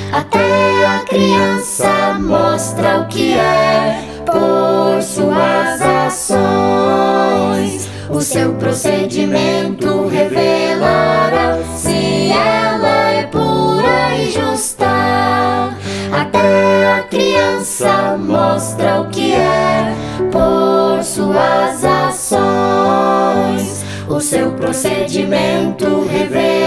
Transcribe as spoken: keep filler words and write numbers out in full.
Até a criança mostra o que é por suas ações. O seu procedimento revelará se ela é pura e justa. Até a criança mostra o que é por suas ações. O seu procedimento revelará